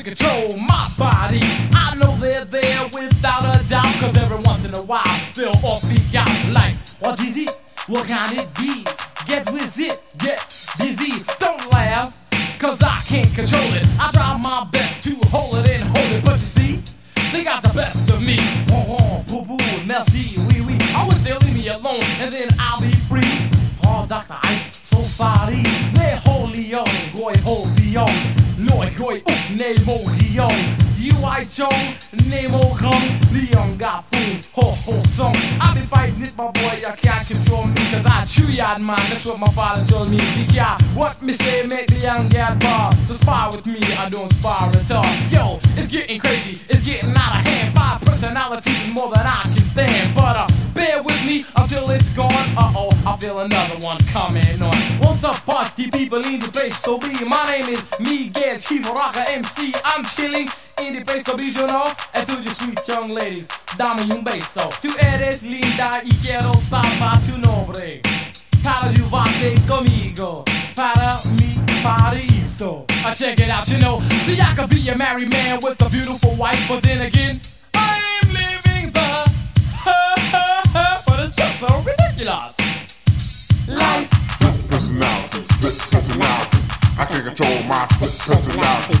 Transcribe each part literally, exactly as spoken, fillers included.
to control my body. I know they're there without a doubt, cause every once in a while they'll all speak out like, what is it? What can it be? Get with it, get dizzy. Don't laugh, cause I can't control it. I try my best to hold it and hold it, but you see, they got the best of me. Oh, oh, boo boo, merci, oui, oui. I wish they'll leave me alone and then I'll be free. Oh, Doctor Ice, so sorry. Ne holy on, goy holy on. Loi goy up, ne mo hion. You I chong, ne mo kong. Leon got food, ho ho song. I be fighting it, my boy, you can't control me, cause I chew yard man, that's what my father told me. Big yeah, what me say make the young get bar. So spar with me, I don't spar at all. Yo, it's getting crazy, it's getting out of hand. Five personalities is more than I can stand. But uh, bear with me until it's gone. Uh-oh, I feel another one coming on. What's up, party people in the place to be? My name is Miguel Chivo Rocker M C. I'm chilling in the place to be, you know. And to you sweet young ladies, dame y un beso. Tú eres linda y quiero salvar tu nombre. Para ayudarte conmigo, para mi paraíso. I check it out, you know. See, I could be a married man with a beautiful wife, but then again, I'm living the but it's just so ridiculous. Life. Split personality, split personality. I can't control my split personality.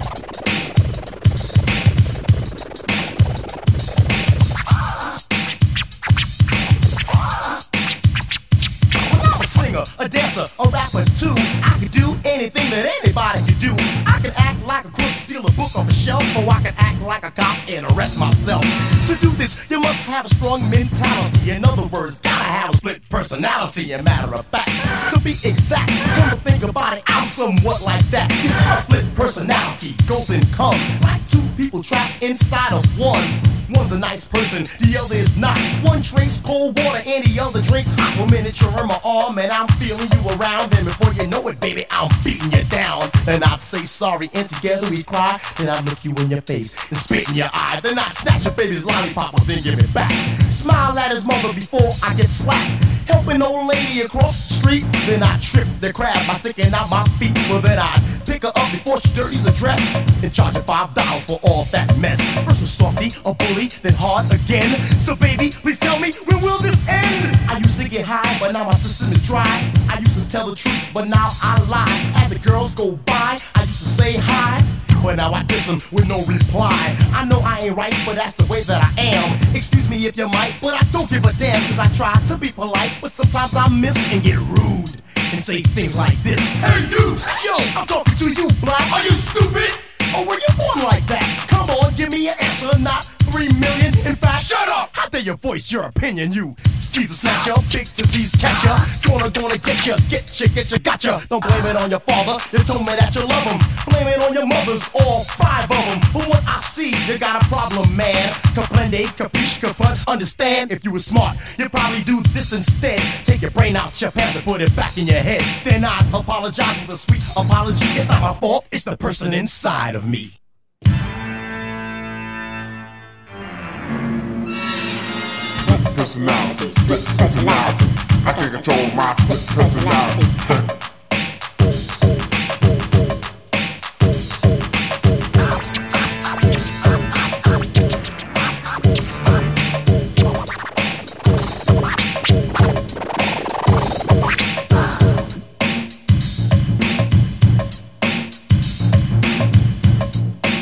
A dancer, a rapper too. I can do anything that anybody can do. I can act like a crook, steal a book off a shelf, or I can act like a cop and arrest myself. To do this, you must have a strong mentality. In other words, gotta have a split personality. A matter of fact, to be exact, come to think about it, I'm somewhat like that. You see, my split personality goes and comes like two people trapped inside of one. One's a nice person, the other is not. One drinks cold water and the other drinks hot. One minute you're in my arm and I'm feeling you around, and before you know it, baby, I'm beating you down. Then I'd say sorry and together we cry. Then I'd look you in your face and spit in your eye. Then I'd snatch your baby's lollipop and then give it back. Smile at his mother before I get slapped. Help an old lady across the street. Then I trip the crab by sticking out my feet. Well, then I'd pick her up before she dirties her dress and charge her five dollars for all that mess. First was softy, a bully, then hard again. So baby, please tell me, when will this end? I used to get high, but now my system is dry. I used to tell the truth, but now I lie. As the girls go by, I used to say hi, but now I diss them with no reply. I know I ain't right, but that's the way that I am. Excuse me if you might, but I don't give a damn, cause I try to be polite, but sometimes I miss and get rude and say things like this. Hey you! Yo, I'm talking to you, black. Are you stupid? Or were you born like that? Come on, give me an answer, not three million. In fact, shut up! How dare you voice your opinion, you skeezer snatcher, big disease catcher. Gonna, gonna get ya, get ya, get ya, gotcha. Don't blame it on your father, you told me that you love him. Blame it on your mothers, all five of them. But what I see, you got a problem, man. Comprende, capiche, caput, understand. If you were smart, you'd probably do this instead. Take your brain out your pants and put it back in your head. Then I'd apologize with a sweet apology. It's not my fault, it's the person inside of me. Personality, split personality. I can't control my split personality.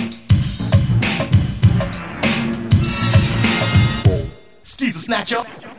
Skeezer snatcher.